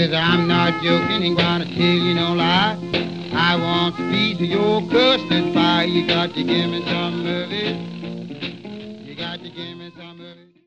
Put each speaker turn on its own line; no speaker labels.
says, I'm not joking, ain't gonna tell you no lie. I want a piece of your custard pie. You got to give me some of it. You got to give me some of it.